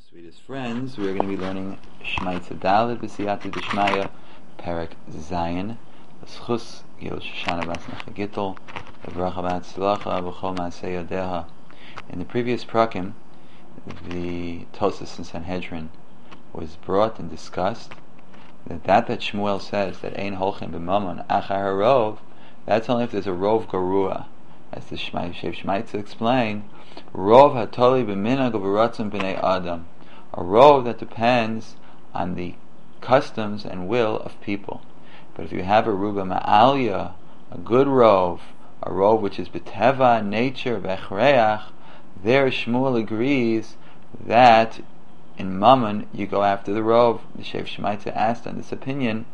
Sweetest friends, we're going to be learning Shmai Tzadalid B'Siyata D'Shmaya, Perek Zayin, L'Schus Gil Shoshana Bas Gittel, L'Bracha B'Atzlacha, V'Chol Ma'aseh Yodeha. In the previous prakim, the Tosas and Sanhedrin was brought and discussed that Shmuel says that Ein Holchem B'Mamon Achar HaRov, that's only if there's a Rov Garua. As the Shmai to explain, Rov hatoli b'minhag v'ratzon b'nei Adam, a rov that depends on the customs and will of people. But if you have a ruba ma'alya, a good rov, a rov which is b'teva, nature, v'echreach, there Shmuel agrees that in Mammon you go after the rov. The Shev Shmaita asked on this opinion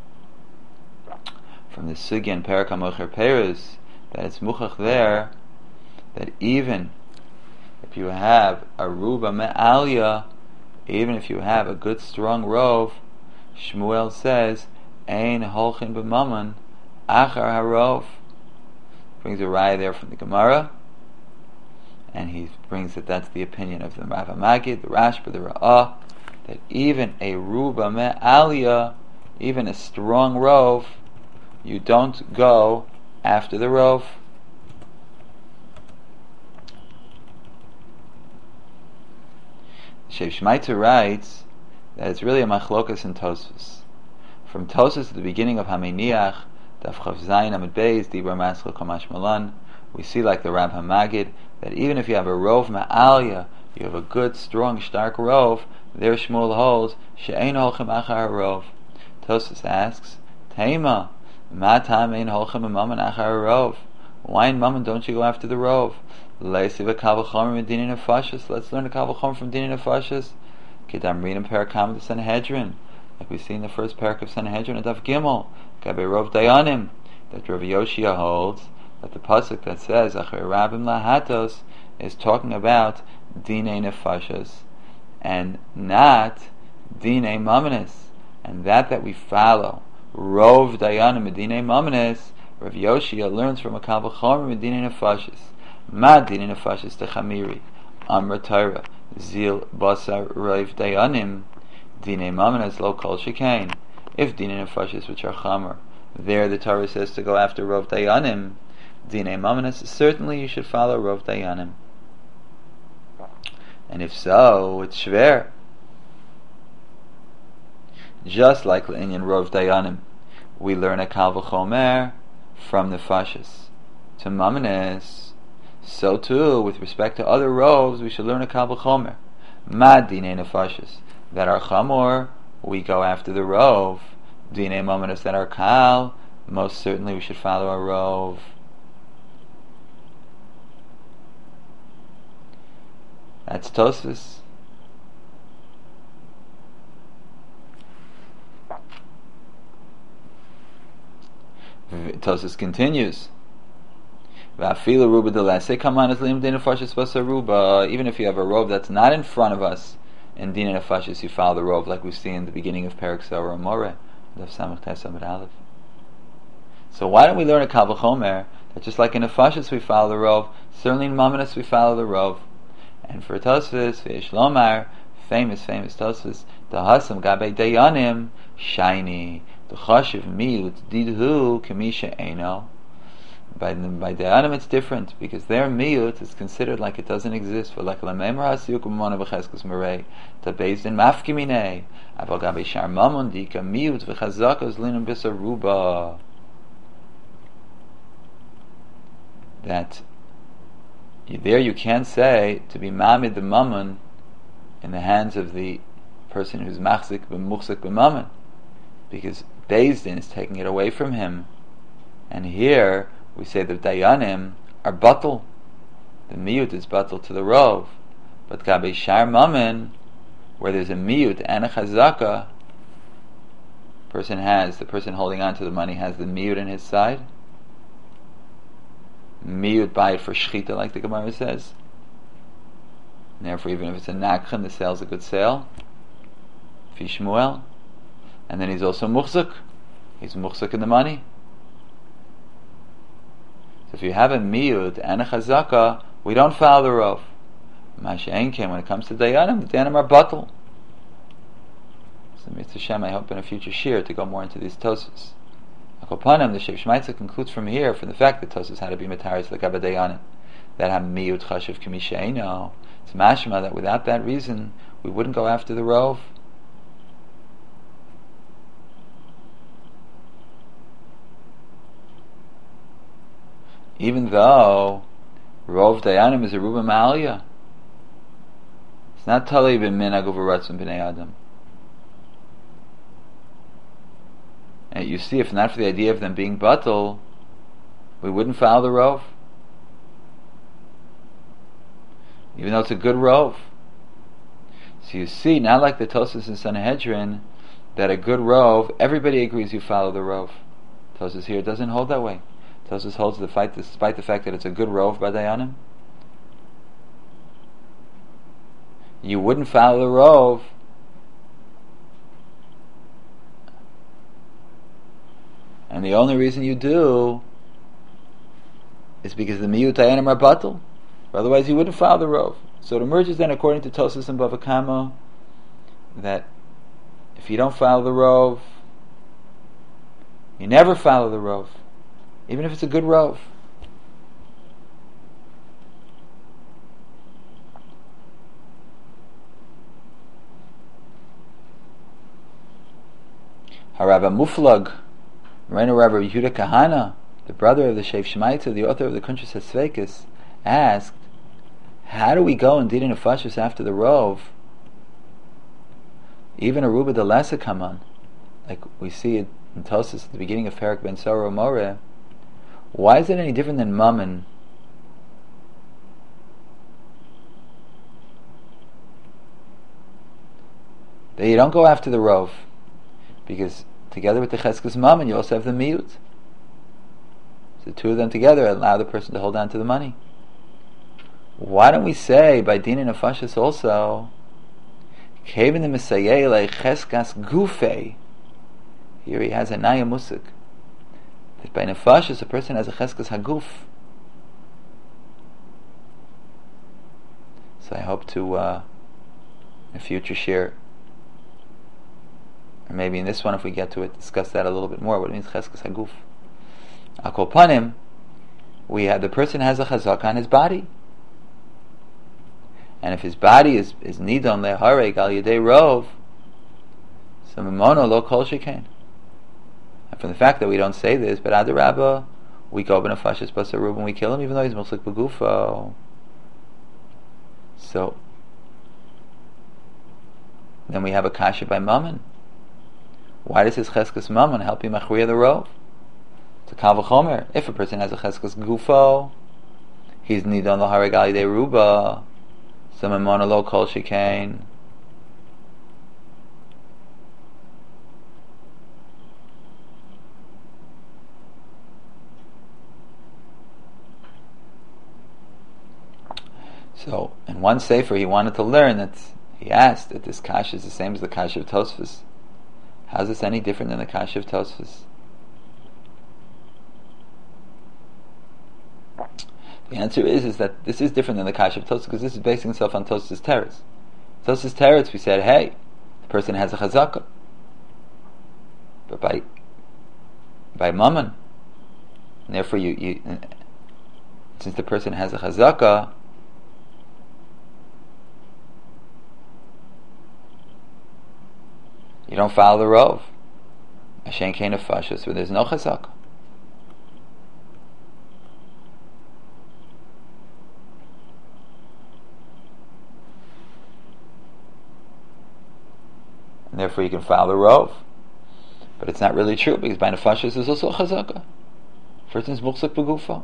from the Sugya and Perek HaMocher Perez that it's muchach there that even if you have a ruba me'alya, even if you have a good strong rov, Shmuel says ein holchin b'mammon achar harov. Brings a raya there from the Gemara, and he brings that that's the opinion of the Rav HaMagid, the Rashba, the Ra'ah, that even a ruba me'alya, even a strong rov, you don't go after the rov. Shev Shmaita writes that it's really a machlokas in Tosfos. From Tosfos at the beginning of Hameniach, Daf Chav Zayin Amud Beis, Dibra Maschel Kamash Malan, we see like the Rav HaMagid that even if you have a rov ma'alya, you have a good, strong, stark rov, there Shmuel holds she'ein holchem achar rov. Tosfos asks, Teima, ma tam ein holchem b'mammon achar rov? Why in Mammon don't you go after the rov? Let's learn a Kal V'chomer from Dinin Nefashis. Kedam Rinam Perakam the Sanhedrin, like we see in the first parak of Sanhedrin at Daf Gimel, Gabe Rov Dayanim, that Rav Yoshia holds that the pasuk that says Acher Rabim Lahatos is talking about Dinei Nefashis and not Dinei Mammonis, and that we follow Rov Dayanim Dinei Mammonis. Rav Yoshia learns from a Kal V'chomer Dinei Nefashis. Ma Dinei Nefashis Techamiri Amra Torah Zil Basar Rov Dayanim Dinei Mammonis Lo Kol Shekain. If Dinei Nefashis which are Chamer, there the Torah says to go after Rov Dayanim. Dinei Mammonis, certainly you should follow Rov Dayanim. And if so, it's shver. Just like L'inyan Rov Dayanim, we learn a Kal V'chomer from Nefashis to Mammonis. So too, with respect to other rovs, we should learn a Kal V'chomer. Ma Dinei Nefashis, that are Chamor, we go after the rov. Dinei Mammonis, that are Kal, most certainly we should follow a rov. That's Tosfos. Tosfos continues. Even if you have a rov that's not in front of us in Dinei Nefashis, you follow the rov, like we see in the beginning of Perek Zorah Moreh. So why don't we learn a Kal V'chomer that just like in Nefashis we follow the rov, certainly in Mammonis we follow the rov. And for Tosfos, V'yesh Lomar, famous Tosfos, the Hasam Gabe Dayanim Shiny, the Chashiv Miut Didhu Kamisha Eino. By Dayanim it's different, because their miyut is considered like it doesn't exist. For like lamemar hasiyuk b'mona v'cheskus marei, ta based in mafkiminei, aval gabe shar mamon dika miyut v'chazakos linum bisaruba. That there you can't say to be mamid the mammon in the hands of the person who's machzik b'mammon, because based in is taking it away from him, and here we say that Dayanim are batal. The miyut is batal to the rov. But Gabe Shar Mammon, where there's a miyut and a chazaka, the person holding on to the money has the miyut in his side. Miyut buy it for shchita, like the Gemara says. And therefore, even if it's a nakhan, the sale's a good sale. Fi Shmuel. And then he's also muchzak. He's muchzak in the money. So if you have a miyut and a chazaka, we don't follow the rov. Masha Enken, when it comes to Dayanim, the Dayanim are batal. So Mr. Shem, I hope in a future shir to go more into these Tosfos. Akopanim, the Shev Shmaitza concludes from here, from the fact that Tosfos had to be Mataris Lekaba Dayanim, that have miyut chashiv k'misheino. It's mashma that without that reason we wouldn't go after the rov. Even though rov dayanim is a ruba ma'aliyah, it's not talei b'minhag uvaratzon b'nei adam. And you see, if not for the idea of them being batal, we wouldn't follow the rov. Even though it's a good rov. So you see, not like the Tosfos in Sanhedrin, that a good rov, everybody agrees you follow the rov. Tosfos here doesn't hold that way. Tosfos holds the fight despite the fact that it's a good rov by Dayanim. You wouldn't follow the rov and the only reason you do is because the miyut Dayanim are batal. Otherwise you wouldn't follow the rov. So it emerges then, according to Tosfos and Bava Kama, that if you don't follow the rov, you never follow the rov, even if it's a good rov. Harabba Muflag, Reina Rabbi Yehuda Kahana, the brother of the Shev Shmaitza, the author of the Kuntres HaSveikos, asked, how do we go and Dina Nefashos after the rov? Even a Ruba de Lesa come on, like we see it in Tosfos at the beginning of Perek Ben Sora More. Why is it any different than Mammon? That you don't go after the rov, because together with the Cheskes Mammon you also have the Miyut. So the two of them together allow the person to hold on to the money. Why don't we say by Dina Nefashos also, Kevin the Messiah like Cheskas Gufe? Here he has a Naya Musik. That by Nefashos a person has a Cheskas Haguf. So I hope to, in a future share, or maybe in this one if we get to it, discuss that a little bit more, what it means Cheskas Haguf. Akol Panim, we have, the person has a Chazak on his body. And if his body is nidon lehareg al yedei rov, so mimono lo kol shekain. And from the fact that we don't say this, but adarabba, we go b'nefashos basarub and we kill him, even though he's muslik b'gufo. So then we have a kasha by mammon. Why does his cheskes mammon help him machriya the rov? To kal v'chomer, if a person has a cheskes gufo, he's nidon lehareg al yedei ruba. Some monologue called chicane. So, in one sefer, he wanted to learn that he asked that this kash is the same as the kash of Tosfos. How is this any different than the kash of Tosfos? The answer is that this is different than the Kash of Tosfos, because this is basing itself on Tosfos Teretz. Tosfos Teretz, we said, hey, the person has a chazaka. But by mammon, and therefore since the person has a chazaka, you don't follow the rov. Ashen Kain of Fashos, where there's no chazaka. And therefore you can follow the rov. But it's not really true, because by nefashos is also a chazaka. First is muksuk b'gufa.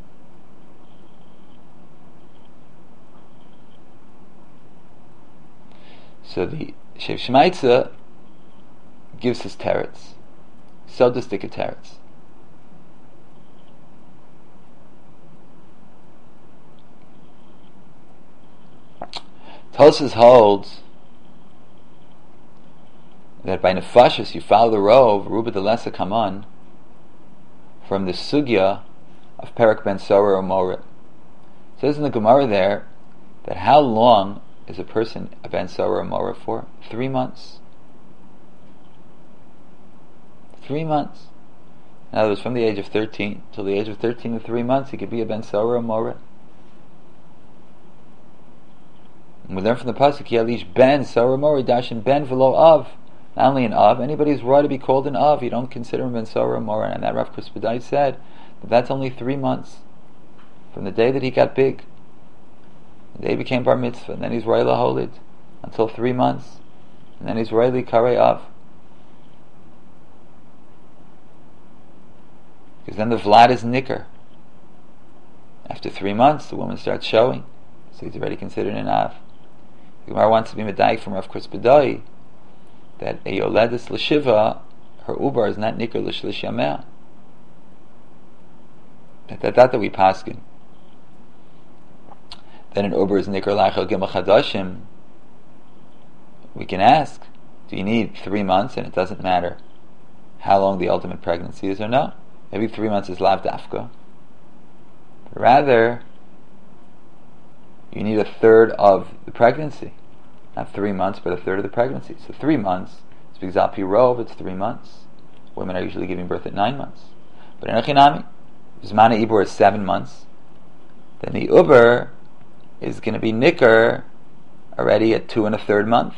So the Shev Shmaitza gives his teretz. So does the teretz. Tosfos holds that by nefashos you follow the rov, ruba de lesa kaman, from the sugya of Perek Ben Sora or Morit. It says in the Gemara there that how long is a person a Ben Sora or Mora for? 3 months. 3 months. In other words, from the age of 13 till the age of 13 to 3 months, he could be a Ben Sora or Mora. And we learn from the pasuk, Yalish Ben Sora Mora Dashin Ben V'lo Av. Not only an Av, anybody who's right to be called an Av, you don't consider him Ben Sora or Mora. And that Rav Krispedai said that that's only 3 months from the day that he got big. The day he became Bar Mitzvah, and then he's Roila Holid until 3 months, and then he's Roili Karei Av. Because then the Vlad is Nicker. After 3 months, the woman starts showing, so he's already considered an Av. The Gemara wants to be medayik from Rav Krispedai that a Yoledis L'Shiva, her Ubar is not Nicker L'Shlish Yameh. That we paskin. Then an Uber is Nicker Lachel Gimel Chadashim. We can ask, do you need 3 months and it doesn't matter how long the ultimate pregnancy is or no? Maybe 3 months is Lav Dafka. Rather, you need a third of the pregnancy. Not 3 months, but a third of the pregnancy. So 3 months, it's because Al Pi Rov, it's 3 months. Women are usually giving birth at 9 months. But in Achinami, Zmana Ibor is 7 months. Then the Uber is going to be Nicker already at 2 1/3 month.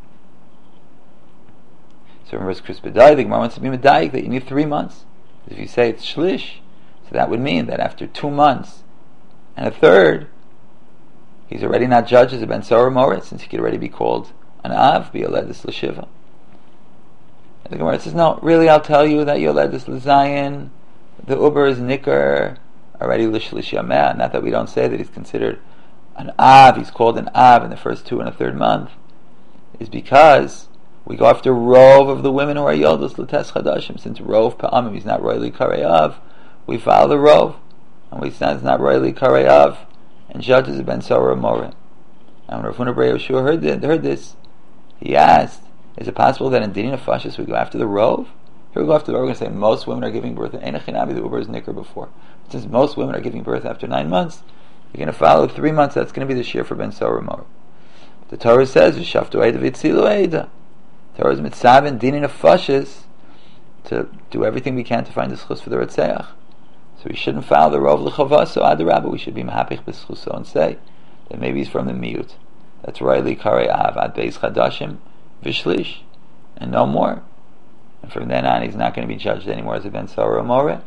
So remember, Krispedai, the Gemara wants to be medayik that you need 3 months. If you say it's shlish, so that would mean that after 2 months and a third, he's already not judged as a Ben Sora Mora, since he could already be called an Av, be Yoledis L'Shiva. And the Gemara says, no, really I'll tell you that Yoledis L'Zayin, the Uber is Nicker, already L'Shlish Yameh. Not that we don't say that he's considered an Av, he's called an Av in the first 2 1/3 month, is because we go after Rov of the women who are Yoldus L'Tes Chadashim. Since Rov Pa'amim, he's not Roili Karei Av, we follow the Rov, and we say it's not Roili Karei Av, and judges a Ben Sora Mora. And when Rav Huna Bar Yehoshua heard this, he asked, is it possible that in Dinin Nefashis we go after the Rov? Here we go after the Rov, we're going to say most women are giving birth, and Einachinabi, the Uber is Nicker before. But since most women are giving birth after 9 months, you're going to follow 3 months, that's going to be the shear for Ben Sora Mora. The Torah says, Yishaftu Eida V'Tzilu Eida. Torah is Mitzavin Dinin Nefashis to do everything we can to find the schus for the Ratzeach. So we shouldn't follow the Rov L'Chavaso Adarabba. We should be Mahapich B'Schuso and say that maybe he's from the Miut. That's Roili Karei Av Ad Beis Chadashim V'Shlish, and no more. And from then on, he's not going to be judged anymore as a Ben Sora or Mora.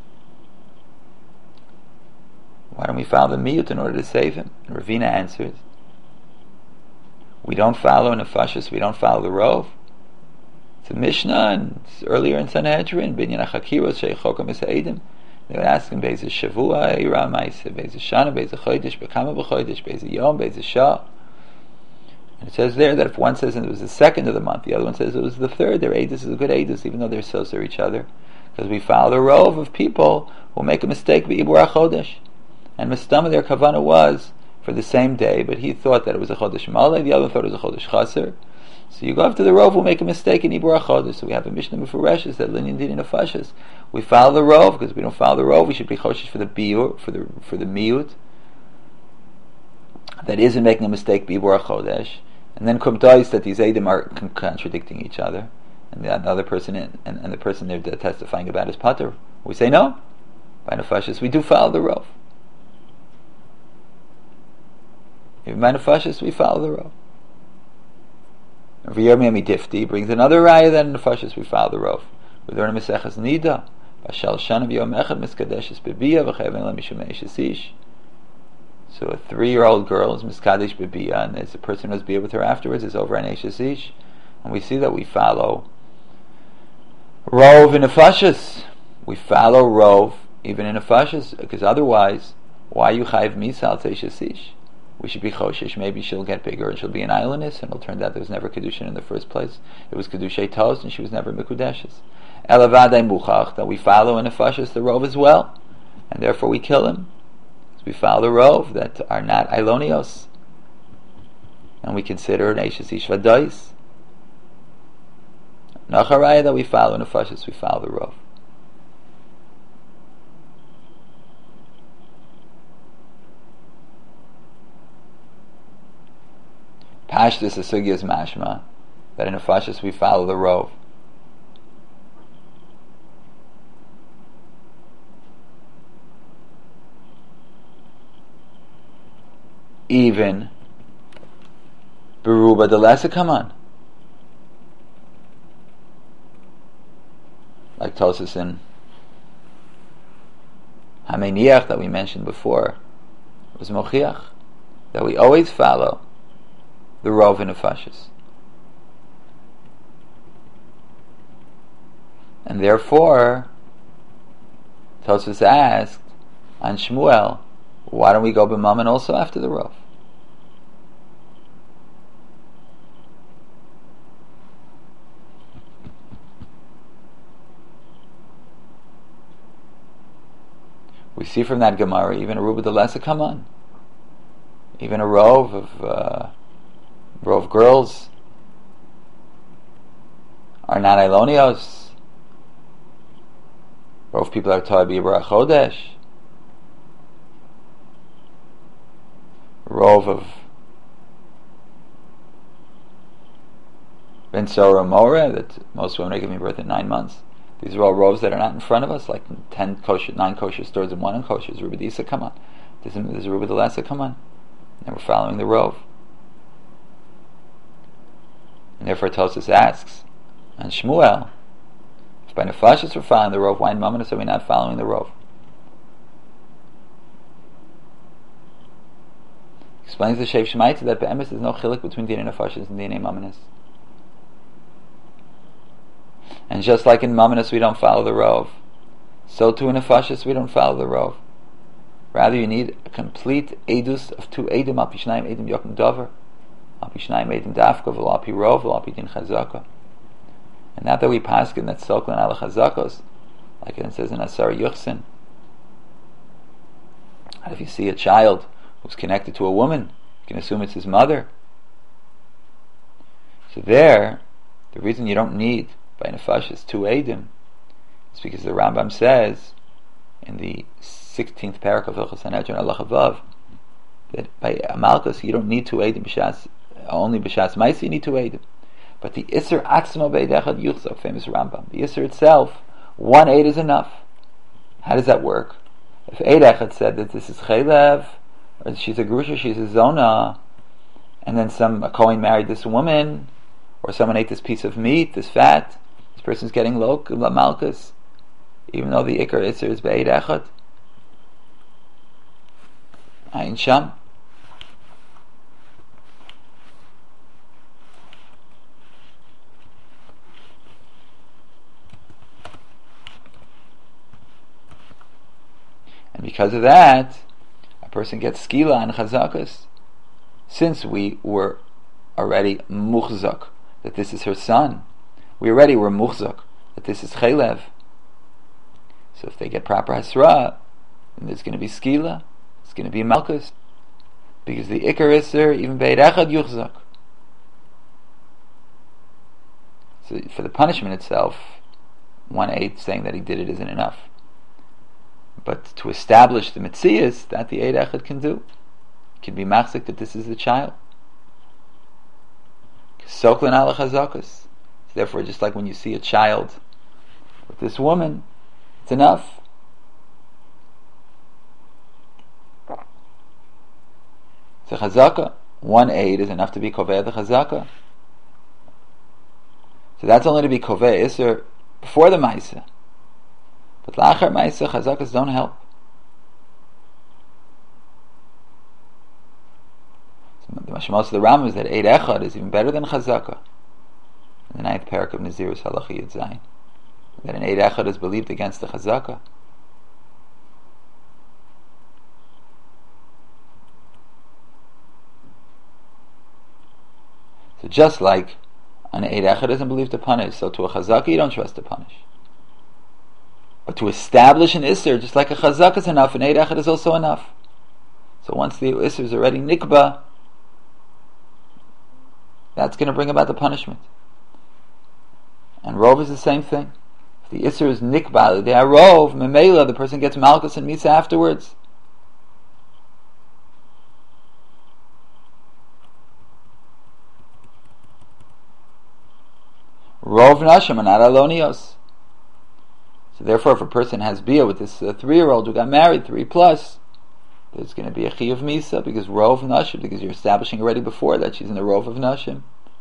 Why don't we follow the Miut in order to save him? And Ravina answers, we don't follow Nefashis, we don't follow the Rov. It's a Mishnah, and it's earlier in Sanhedrin, Binyan HaChakiros, Sheichokim Esa'edim. They would ask him, Be'ez Shavua, Eira Maise, Be'ez Shana, Be'ez Chodesh, Bekama B'Chodesh, Be'ez Yom, Be'ez Shah. And it says there that if one says it was the second of the month, the other one says it was the third, their Eidus is a good Eidus, even though they're so to each other. Because we follow the Rov of people who make a mistake, Be'ibur HaChodesh. And Mistama, their Kavanah was for the same day, but he thought that it was a Chodesh Malay, the other thought it was a Chodesh Chaser. So you go after the Rov who make a mistake in Ibur HaChodesh. So we have a Mishnah Mefureshes that Linyan Dinin Nefashis. We follow the Rov, because if we don't follow the Rov, we should be Choshesh for the Biur, for the Miut that isn't making a mistake Ibur HaChodesh. And then Kumtais that these Eidim are contradicting each other, and the other person and the person they're testifying about is Pater. We say no. By Nefashis, we do follow the Rov. If by Nefashis, we follow the Rov. V'yirmi Difti brings another raya that in Nefashis we follow the Rov. We learn a Maseches Nida. Bashal Shana v'yom echad miskadeshes bebiyah v'chayven la mishum eishesish. So a 3-year-old girl is miskadesh bebiyah, and there's a person who's biyah with her afterwards is over an eishesish, and we see that we follow Rov in Nefashis. We follow Rov even in Nefashis, because otherwise, why you chayv misal eishesish? We should be choshesh. Maybe she'll get bigger and she'll be an islandess, and it'll turn out there was never kedushin in the first place. It was kedushay tos, and she was never mikudeshes. Elavadei muchach, that we follow in Nefashis the Rov as well, and therefore we kill him. So we follow the Rov that are not Ailonios, and we consider an Eishes Ish Vadais. Nacharaya that we follow in Nefashis, we follow the Rov. Pashtus Asugya is mashma that in a fashis we follow the rov. Even Beruba the lesser come on. Like Tosas in Hameniach that we mentioned before was Mochiach, that we always follow the rov in a fashis. And therefore, Tosfos asked on Shmuel, why don't we go b'mammon also after the rov? We see from that Gemara, even a Ruba the Lesser come on. Even a rov of girls are not Elonios. Rov people are taught B'Yibra Chodesh. Rov of Ben Sora More, that most women are giving birth in 9 months. These are all rovs that are not in front of us, like 9 kosher stores and 1 unkosher. There's Ruba Disa, come on. There's Ruba the Lesser, come on. And we're following the rov. And therefore Tosas asks on Shmuel, if by nefashis we're following the rov, why in Mamonos are we not following the rov? Explains the Shev Shemaita that be'emes there's no chilik between Dinei Nefashis and Dinei Mamonos. And just like in Mamonos we don't follow the rov, so too in Nefashis we don't follow the rov. Rather you need a complete edus of 2 edim, al pi shnayim edim yokim dover, al pi shnayim edim dafka, v'lo al pi rov, v'lo al pi din chazaka. And not that we paskin that soklan ala chazakos, like it says in Asar Yuchsin. If you see a child who's connected to a woman, you can assume it's his mother. So there, the reason you don't need by nefashis 2 edim is because the Rambam says in the 16th parak of Hilchos Sanhedrin Halacha Vav that by Amalkus you don't need 2 edim b'shas, only b'shas ma'isa you need 2 edim. But the Isser Atzma Be'ed Echad Yuchzak, famous Rambam, the Isser itself, 1 eid is enough. How does that work? If Eid Echad said that this is Chaylev, or she's a Grusha, she's a Zona, and then a Kohen married this woman, or someone ate this piece of meat, this fat, this person's getting Malkus, even though the Ikar Isser is Be'ed Echad. Ayin Sham. And because of that, a person gets skila and chazakas. Since we were already muchzak, that this is her son, we already were muchzak, that this is chaylev. So if they get proper hasra, then there's going to be skila, it's going to be malchus, because the ikar iser, even beid echad yuchzak. So for the punishment itself, 1/8 saying that he did it isn't enough. But to establish the Metzias, that the Eid Echad can do, can be machzik that this is the child. Soklan ala chazakas. Therefore, just like when you see a child with this woman, it's enough. It's a chazaka. 1/8 is enough to be koveh the chazaka. So that's only to be koveh iser before the ma'isa. But la'achar ma'isa, chazakas don't help. So the mashmos of the Rambam is that Eid Echad is even better than chazaka. In the 9th parak of Nazirus Halacha Yud Zayin, that an Eid Echad is believed against the chazaka. So just like an Eid Echad isn't believed to punish, so to a chazaka you don't trust to punish. But to establish an Isser, just like a chazak is enough, an Eid Echad is also enough. So once the Isser is already nikba, that's going to bring about the punishment. And Rov is the same thing. If the Isser is nikba, the Rov, Memela, the person gets Malchus and Misa afterwards. Rov nashim are not alonios. So therefore, if a person has bia with this 3-year-old who got married, 3+, there's going to be a chiyuv misa because rov nashim, because you're establishing already before that she's in the rov of nashim.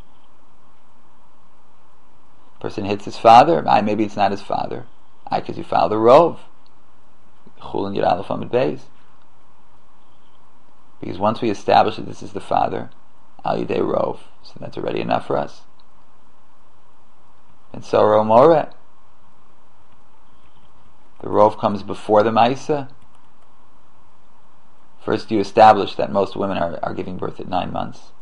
Person hits his father. Maybe it's not his father. Because you filed the rov. Chulin Yud Aleph Amud Beis. Because once we establish that this is the father, Al Yidei Rov, so that's already enough for us. And so Romore, the rov comes before the Maisa. First you establish that most women are giving birth at 9 months.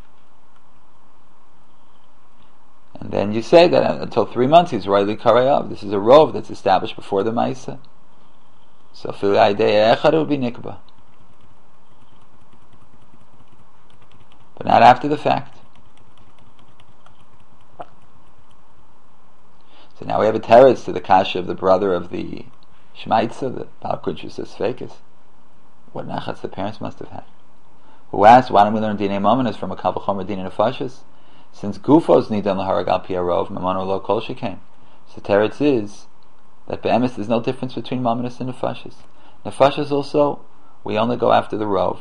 And then you say that until 3 months he's royally karayav. This is a rov that's established before the Maisa. So fil idea echad will be nikba, but not after the fact. So now we have a teretz to the kasha of the brother of the shmaitza, the Baal Kuntrus says fakis. What nachats the parents must have had. Who asked, why don't we learn dinei mominus from a kal v'chomer dinei nefashis? Since gufos nidan laharag al pi harov, mamano lo kol shekain. So teretz is that be'emes there's no difference between mominus and nefashis. Nefashis also, we only go after the rov.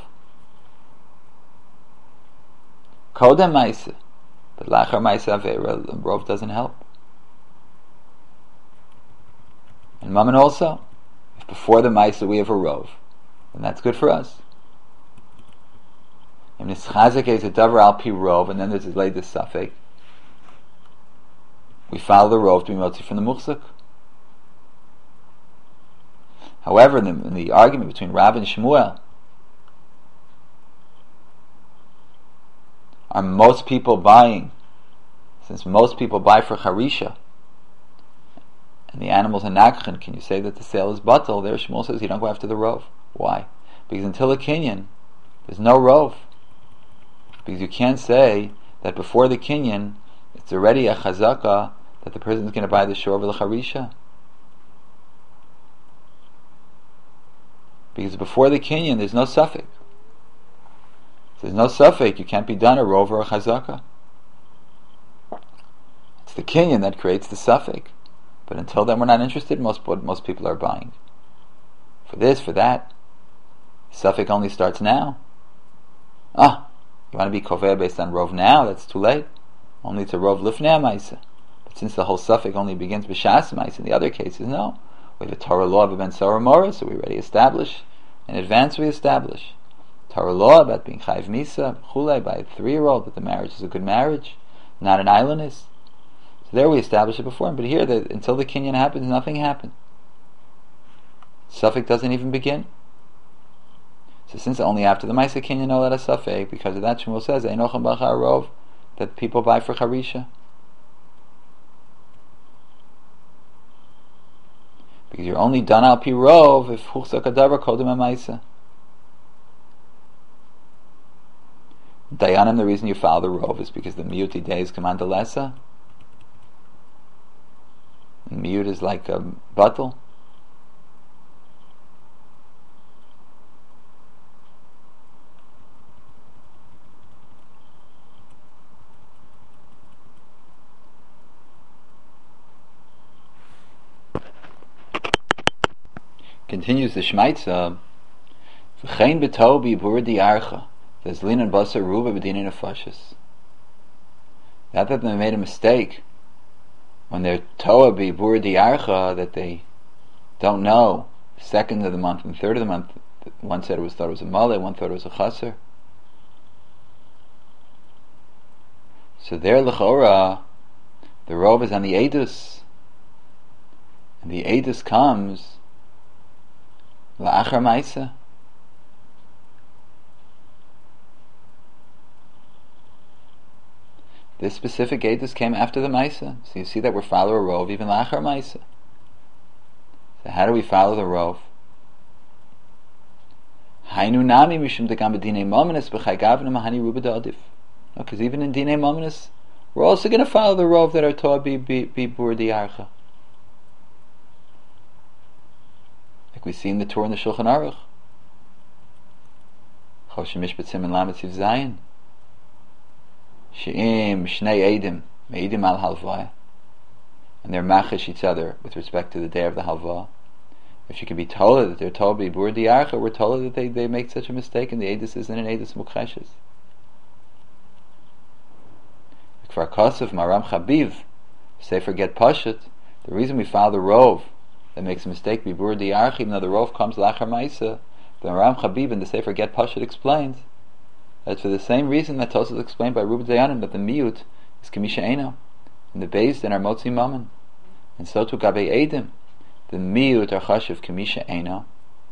Kodem ma'isa, but lachar ma'isa avera, the rov doesn't help. And mammon also, if before the ma'isa we have a rov, then that's good for us. And nischazek is a davar al pi rov, and then there's a laid safek. We follow the rov to be motzi from the muchzak. However, in the argument between Rav and Shmuel, are most people buying, since most people buy for Harisha, and the animals are Nakchan, can you say that the sale is batal? There Shmuel says you don't go after the rov. Why? Because until a Kinyan, there's no rov. Because you can't say that before the Kinyan, it's already a chazaka that the person is going to buy the shor of the Harisha. Because before the Kinyan, there's no suffix. There's no suffix, you can't be done a rov or a chazaka. It's the Kinyan that creates the suffix. But until then, we're not interested. Most people are buying. For this, for that. Suffix only starts now. You want to be koveh based on rov now? That's too late. Only to rov lifnei ma'isa. But since the whole suffix only begins b'shas ma'isa, in the other cases, no. We have a Torah law of Ben Sorah Morah, so we already establish. In advance, we establish. Torah law about being chayv misa, chulei, by a 3-year-old, that the marriage is a good marriage, not an islandist. So there we establish it before. But here, until the kinyan happens, nothing happened. Suffix doesn't even begin. So since only after the Maisa kinyan no let a suffix, because of that Shmuel says, Einochem b'char rov, that people buy for Harisha. Because you're only done al pi rov if huchzak adavar kodem ha'maisa. Dayanim, the reason you follow the rov is because the miyuti days command the lesa. And miyut is like a batal. Continues the Shmaitza, V'chein b'tobi b'ur di'archa, there's lin and basar ruba b'dinei nefashis. Not that they made a mistake when they're toa b'ur di'archa, that they don't know the 2nd of the month and 3rd of the month. One said thought it was a maleh, one thought it was a chaser. So there l'chora, the rov is on the edus, and the edus comes la'achar ma'isa. This specific edus came after the ma'isa. So you see that we're following a rov even la'achar ma'isa. So how do we follow the rov? Hainu nami mishum degam b'dinei mominus b'chai gavna mahani ruba da'adif. Because even in dinei mominus, we're also going to follow the rov that are toa bi bur di'archa. Like we see in the Torah in the Shulchan Aruch. Choshen Mishpat Siman Lamed Siv Zayin. She'im Shnei Eidim Meidim Al Halvaya. and they're machish each other with respect to the day of the halva. If she can be told that they're told bibur diarcha, we're told that they make such a mistake and the edus isn't an edus mukcheshes. For Kosev Maram Chabiv, Sefer Get Pashut, the reason we follow the Rov that makes a mistake bibur diarcha, even though the Rov comes lachar ma'isa, the Maram Chabib in the Sefer Get Pashut explains that for the same reason that Tosas explained by Ruben Dayanim that the miyut is Kamisha Eino, and the beis then are Motzi Mammon, and so to Gabe Eidim, the miyut are Chashiv Kamisha Eino.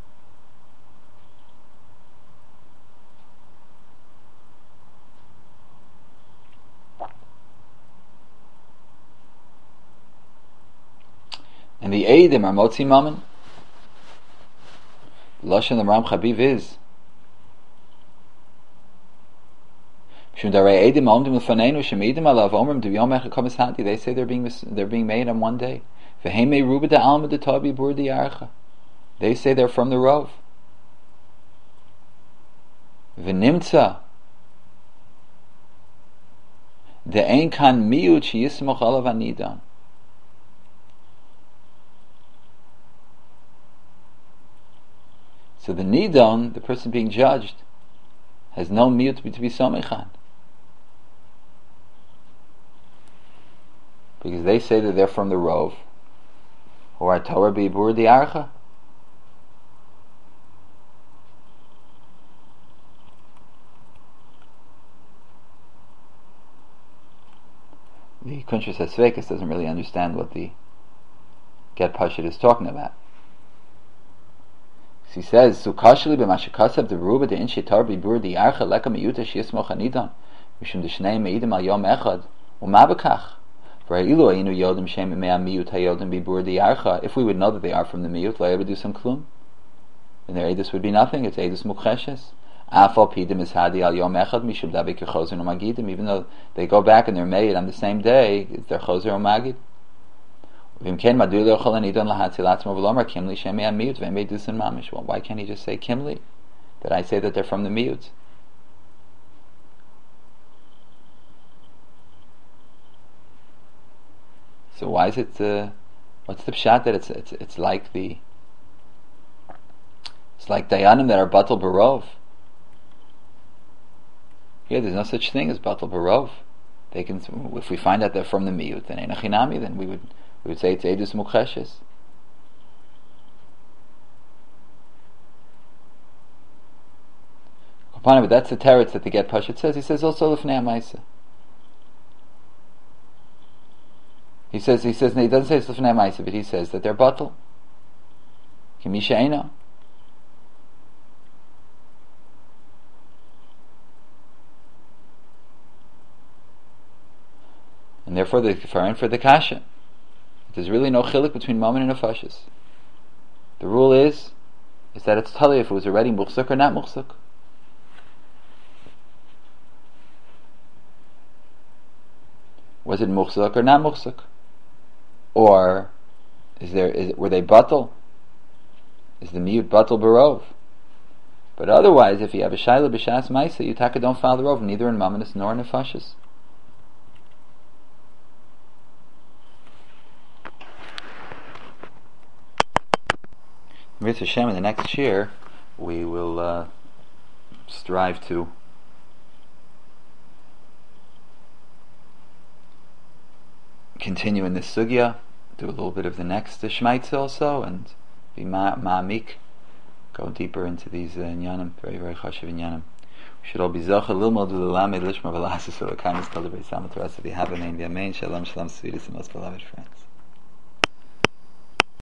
And the Eidim are Motzi Mammon. Lashon the Maram Chabiv is they say they're being made on one day. They say they're from the Rov. V'nimtza de'ein kan miyut sheyismoch alav anidan. So the nidon, the person being judged, has no miyut to be somechan. Because they say that they're from the Rov, who are Torah bibur diarcha. The Kunshas HaSvekas doesn't really understand what the Get Pashut is talking about. He says, "Sukashli b'mashakasav deruba de inshi Torah bibur diarcha leka miyuta sheyismoch anidan mishum deshnei meidim al yom echad umabekach." If we would know that they are from the miyut, la do some klum, then their edus would be nothing. It's edus mukcheshes. Afal pidim is hadi al yom echad mishum dabik chozer umagidim. Even though they go back and they're made on the same day, it's their chozer umagid. Well, why can't he just say kimli? That I say that they're from the miyut. So why is it? What's the pshat that it's like dayanim that are batal barov? Here, there's no such thing as batal barov. They can, if we find out they're from the miyut, then einachinami, then we would say it's edus mukcheshes. But that's the teretz that the Get Pashut says. He says also lifnei ha'maisa. He says, no, he doesn't say it's lifnei ha'maisa, but he says that they're batal. Kimisha eino. And therefore, for the kasha, there's really no chiluk between mammon and nefashis. The rule is that it's tali if it was already muchsuk or not muchsuk. Was it muchsuk or not muchsuk? Or were they batal? Is the miyut batal barov? But otherwise, if you have a shaila b'shas ma'isa, you taka don't follow the rov, neither in mammonis nor in nefashis. Mitzvah Hashem, in the next year, we will strive to continue in this sugya, do a little bit of the next Shmaitz also, and be ma'amik, go deeper into these inyanim, very, very chashiv inyanim. We should all be zocha lilmod v'lamed lishma v'lasis v'lakamis kol d'brei samat rasa v'havamein v'yamein shalom shalom sweetest and most beloved friends.